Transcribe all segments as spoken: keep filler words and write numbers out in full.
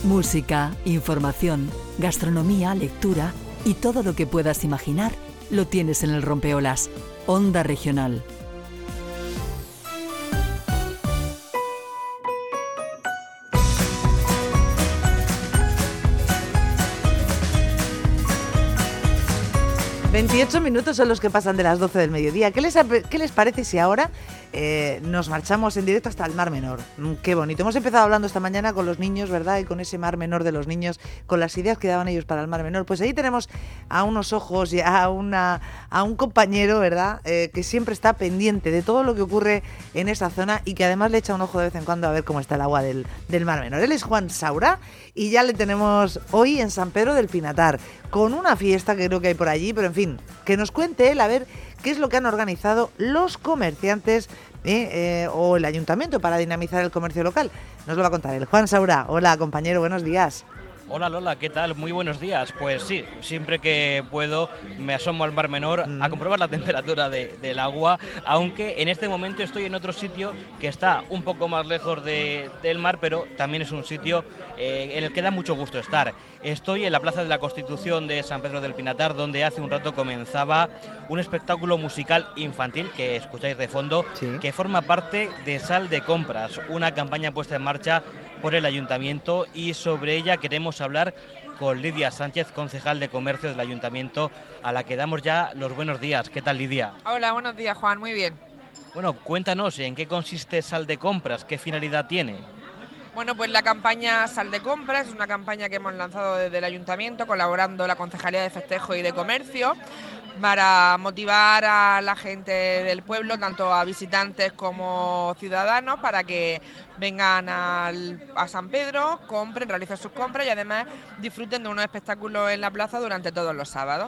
Música, información, gastronomía, lectura y todo lo que puedas imaginar lo tienes en el Rompeolas. Onda Regional. veintiocho minutos son los que pasan de las doce del mediodía. ¿Qué les, qué les parece si ahora eh, nos marchamos en directo hasta el Mar Menor? Mm, qué bonito. Hemos empezado hablando esta mañana con los niños, ¿verdad? Y con ese Mar Menor de los niños, con las ideas que daban ellos para el Mar Menor. Pues ahí tenemos a unos ojos y a, una, a un compañero, ¿verdad? Eh, que siempre está pendiente de todo lo que ocurre en esa zona y que además le echa un ojo de vez en cuando a ver cómo está el agua del, del Mar Menor. Él es Juan Saura y ya le tenemos hoy en San Pedro del Pinatar, con una fiesta que creo que hay por allí, pero en fin, que nos cuente él a ver qué es lo que han organizado los comerciantes eh, eh, o el ayuntamiento para dinamizar el comercio local. Nos lo va a contar él. Juan Saura, hola compañero, buenos días. Hola Lola, ¿qué tal? Muy buenos días. Pues sí, siempre que puedo me asomo al Mar Menor a comprobar la temperatura de, del agua, aunque en este momento estoy en otro sitio que está un poco más lejos de, del mar, pero también es un sitio eh, en el que da mucho gusto estar. Estoy en la Plaza de la Constitución de San Pedro del Pinatar, donde hace un rato comenzaba un espectáculo musical infantil que escucháis de fondo, sí, que forma parte de Sal de Compras, una campaña puesta en marcha por el ayuntamiento, y sobre ella queremos hablar con Lidia Sánchez, concejal de comercio del ayuntamiento, a la que damos ya los buenos días. ¿Qué tal, Lidia? Hola, buenos días, Juan, muy bien. Bueno, cuéntanos, ¿en qué consiste Sal de Compras? ¿Qué finalidad tiene? Bueno, pues la campaña Sal de Compras es una campaña que hemos lanzado desde el ayuntamiento, colaborando la Concejalía de Festejo y de Comercio, para motivar a la gente del pueblo, tanto a visitantes como ciudadanos, para que vengan al, a San Pedro, compren, realicen sus compras y además disfruten de unos espectáculos en la plaza durante todos los sábados.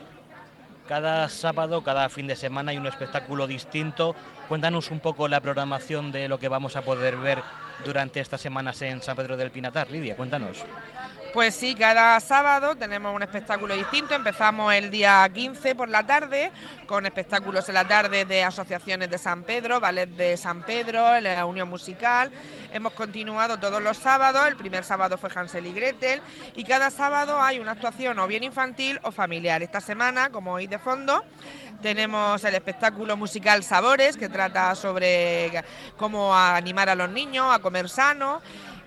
Cada sábado, cada fin de semana hay un espectáculo distinto. Cuéntanos un poco la programación de lo que vamos a poder ver durante estas semanas en San Pedro del Pinatar. Lidia, cuéntanos. Pues sí, cada sábado tenemos un espectáculo distinto. Empezamos el día quince por la tarde, con espectáculos en la tarde de asociaciones de San Pedro, ballet de San Pedro, la Unión Musical. Hemos continuado todos los sábados, el primer sábado fue Hansel y Gretel, y cada sábado hay una actuación o bien infantil o familiar. Esta semana, como oís de fondo, tenemos el espectáculo musical Sabores, que trata sobre cómo animar a los niños a comer sano.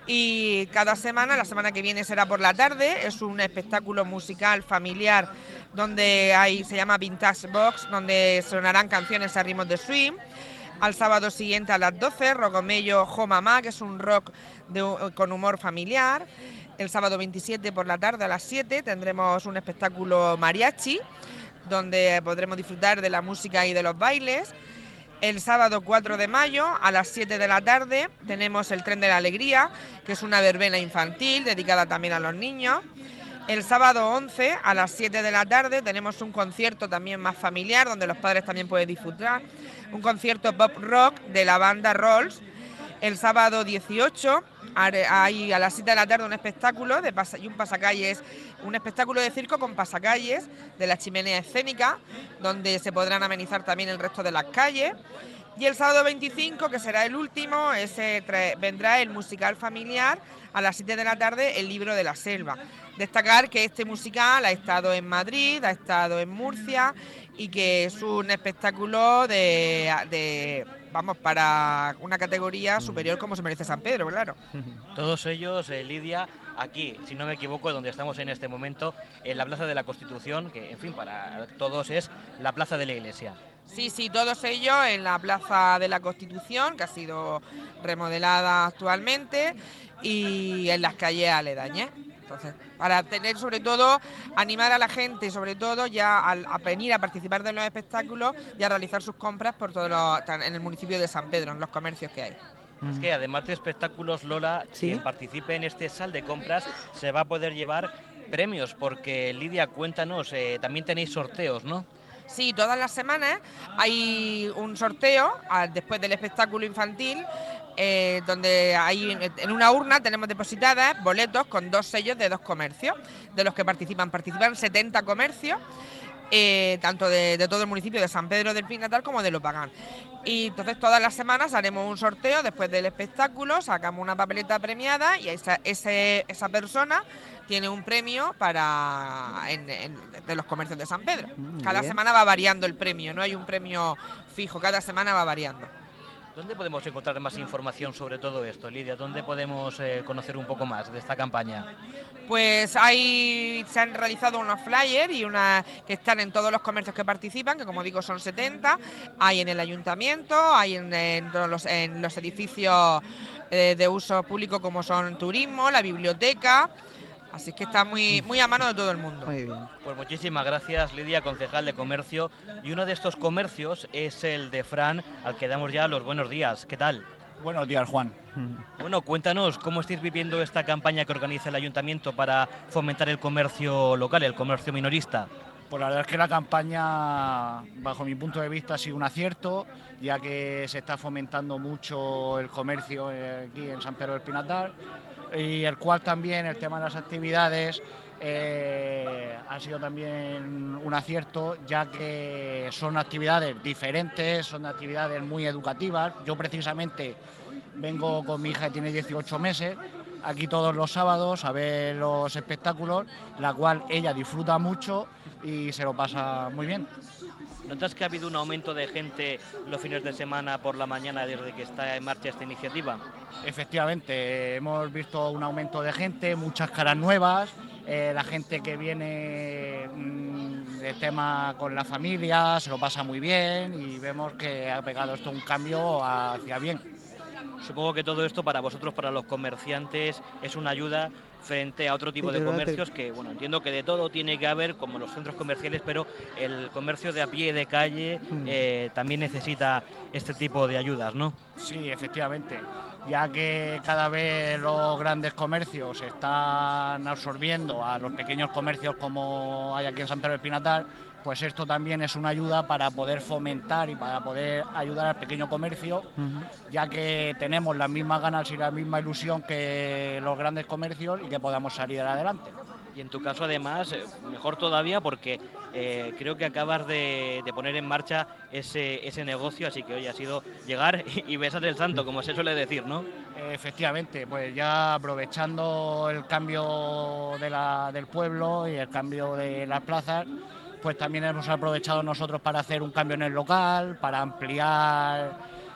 Y cada semana, la semana que viene será por la tarde, es un espectáculo musical familiar donde hay, se llama Vintage Box, donde sonarán canciones a ritmos de swing. Al sábado siguiente a las doce, Rogomello Jo Mamá, que es un rock de, con humor familiar. El sábado veintisiete por la tarde a las siete tendremos un espectáculo mariachi, donde podremos disfrutar de la música y de los bailes. El sábado cuatro de mayo a las siete de la tarde tenemos el Tren de la Alegría, que es una verbena infantil dedicada también a los niños. El sábado once a las siete de la tarde tenemos un concierto también más familiar, donde los padres también pueden disfrutar, un concierto pop rock de la banda Rolls. El sábado dieciocho hay a las siete de la tarde un espectáculo de pasa, y un pasacalles, un espectáculo de circo con pasacalles de la chimenea escénica, donde se podrán amenizar también el resto de las calles. Y el sábado veinticinco, que será el último, ese trae, vendrá el musical familiar a las siete de la tarde, El Libro de la Selva. Destacar que este musical ha estado en Madrid, ha estado en Murcia, y que es un espectáculo de, de vamos, para una categoría superior como se merece San Pedro, claro. Todos ellos, eh, Lidia, aquí, si no me equivoco, donde estamos en este momento, en la Plaza de la Constitución, que en fin, para todos es la Plaza de la Iglesia. Sí, sí, todos ellos en la Plaza de la Constitución, que ha sido remodelada actualmente, y en las calles aledañas. Entonces, para tener sobre todo, animar a la gente, sobre todo ya a, a venir a participar de los espectáculos y a realizar sus compras por todo lo, en el municipio de San Pedro, en los comercios que hay. Es que además de espectáculos, Lola, ¿sí?, quien participe en este Sal de Compras se va a poder llevar premios, porque Lidia, cuéntanos, eh, también tenéis sorteos, ¿no? Sí, todas las semanas hay un sorteo a, después del espectáculo infantil, eh, donde hay en una urna tenemos depositadas boletos con dos sellos de dos comercios, de los que participan. Participan setenta comercios eh, tanto de, de todo el municipio de San Pedro del Pinatar como de Lopagán. Y entonces todas las semanas haremos un sorteo después del espectáculo, sacamos una papeleta premiada y esa, ese, esa persona tiene un premio para en, en, de los comercios de San Pedro. Mm, cada bien. semana va variando el premio, no hay un premio fijo, cada semana va variando. ¿Dónde podemos encontrar más información sobre todo esto, Lidia? ¿Dónde podemos eh, conocer un poco más de esta campaña? Pues hay, se han realizado unos flyers y una que están en todos los comercios que participan, que como digo son setenta, hay en el ayuntamiento, hay en, en, todos los, en los edificios eh, de uso público como son turismo, la biblioteca, así que está muy, muy a mano de todo el mundo. Muy bien. Pues muchísimas gracias, Lidia, concejal de comercio. Y uno de estos comercios es el de Fran, al que damos ya los buenos días. ¿Qué tal? Buenos días, Juan. Bueno, cuéntanos, ¿cómo estáis viviendo esta campaña que organiza el ayuntamiento para fomentar el comercio local, el comercio minorista? Pues la verdad es que la campaña, bajo mi punto de vista, ha sido un acierto, ya que se está fomentando mucho el comercio aquí en San Pedro del Pinatar, y el cual también el tema de las actividades eh, ha sido también un acierto, ya que son actividades diferentes, son actividades muy educativas. Yo precisamente vengo con mi hija que tiene dieciocho meses, aquí todos los sábados a ver los espectáculos, la cual ella disfruta mucho y se lo pasa muy bien. ¿Notas que ha habido un aumento de gente los fines de semana por la mañana desde que está en marcha esta iniciativa? Efectivamente, hemos visto un aumento de gente, muchas caras nuevas, eh, la gente que viene mmm, de tema con la familia se lo pasa muy bien y vemos que ha pegado esto un cambio hacia bien. Supongo que todo esto para vosotros, para los comerciantes, es una ayuda frente a otro tipo de comercios que, bueno, entiendo que de todo tiene que haber, como los centros comerciales, pero el comercio de a pie, de calle, eh, también necesita este tipo de ayudas, ¿no? Sí, efectivamente, ya que cada vez los grandes comercios están absorbiendo a los pequeños comercios como hay aquí en San Pedro del Pinatar, pues esto también es una ayuda para poder fomentar y para poder ayudar al pequeño comercio, uh-huh. ya que tenemos las mismas ganas y la misma ilusión que los grandes comercios y que podamos salir adelante. Y en tu caso, además, mejor todavía porque eh, creo que acabas de, de poner en marcha ese, ese negocio, así que hoy ha sido llegar y, y besar el santo, como se suele decir, ¿no? Efectivamente, pues ya aprovechando el cambio de la, del pueblo y el cambio de las plazas, pues también hemos aprovechado nosotros para hacer un cambio en el local, para ampliar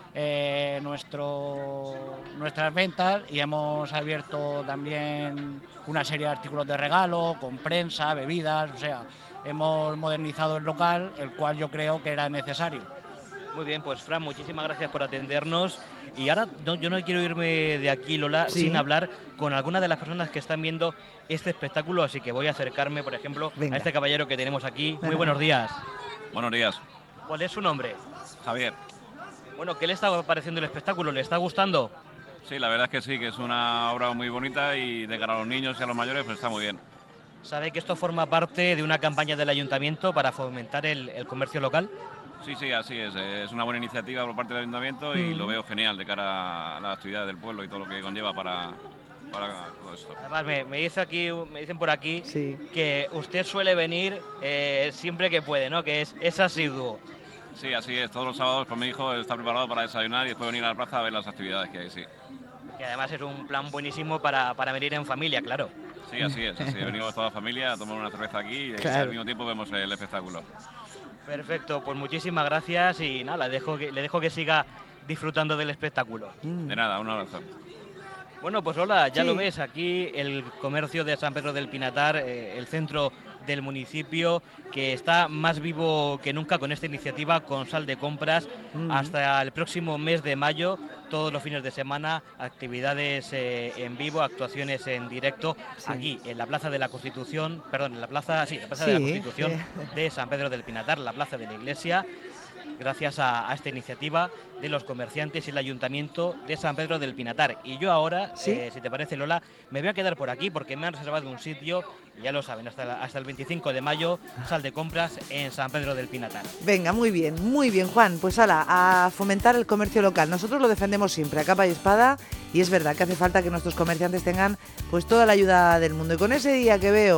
eh, nuestro, nuestras ventas y hemos abierto también una serie de artículos de regalo, con prensa, bebidas, o sea, hemos modernizado el local, el cual yo creo que era necesario. Muy bien, pues Fran, muchísimas gracias por atendernos. Y ahora no, yo no quiero irme de aquí, Lola, ¿sí? sin hablar con alguna de las personas que están viendo este espectáculo, así que voy a acercarme, por ejemplo, Venga. a este caballero que tenemos aquí. Muy buenos días. Buenos días. ¿Cuál es su nombre? Javier. Bueno, ¿qué le está pareciendo el espectáculo? ¿Le está gustando? Sí, la verdad es que sí, que es una obra muy bonita y de cara a los niños y a los mayores pues está muy bien. ¿Sabe que esto forma parte de una campaña del ayuntamiento para fomentar el, el comercio local? Sí, sí, así es. Es una buena iniciativa por parte del ayuntamiento y mm. lo veo genial de cara a las actividades del pueblo y todo lo que conlleva para, para todo esto. Además, me, me, dice aquí, me dicen por aquí sí. que usted suele venir eh, siempre que puede, ¿no? Que es, es asiduo. Sí, así es. Todos los sábados con mi hijo está preparado para desayunar y después venir a la plaza a ver las actividades que hay, sí. Que además es un plan buenísimo para, para venir en familia, claro. Sí, así es. Así. Venimos toda la familia a tomar una cerveza aquí y claro. al mismo tiempo vemos el espectáculo. Perfecto, pues muchísimas gracias y nada, le dejo que, le dejo que siga disfrutando del espectáculo. De nada, un abrazo. Bueno, pues hola, ya sí. lo ves, aquí el comercio de San Pedro del Pinatar, eh, el centro del municipio, que está más vivo que nunca con esta iniciativa, con sal de compras, mm. hasta el próximo mes de mayo, todos los fines de semana, actividades eh, en vivo, actuaciones en directo, sí. aquí en la Plaza de la Constitución, perdón, en la Plaza, sí, la Plaza sí. de la Constitución sí. de San Pedro del Pinatar, la Plaza de la Iglesia, gracias a, a esta iniciativa de los comerciantes y el Ayuntamiento de San Pedro del Pinatar. Y yo ahora, ¿sí? eh, si te parece, Lola, me voy a quedar por aquí porque me han reservado un sitio, ya lo saben, hasta, la, hasta el veinticinco de mayo, sal de compras en San Pedro del Pinatar. Venga, muy bien, muy bien, Juan. Pues ala, a fomentar el comercio local. Nosotros lo defendemos siempre, a capa y espada, y es verdad que hace falta que nuestros comerciantes tengan pues toda la ayuda del mundo. Y con ese día que veo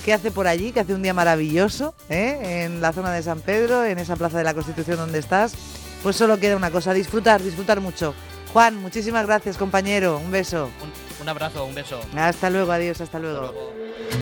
qué hace por allí, que hace un día maravilloso, ¿eh? En la zona de San Pedro, en esa Plaza de la Constitución donde estás. Pues solo queda una cosa, disfrutar, disfrutar mucho. Juan, muchísimas gracias, compañero. Un beso. Un, un abrazo, un beso. Hasta luego, adiós, hasta luego. Hasta luego.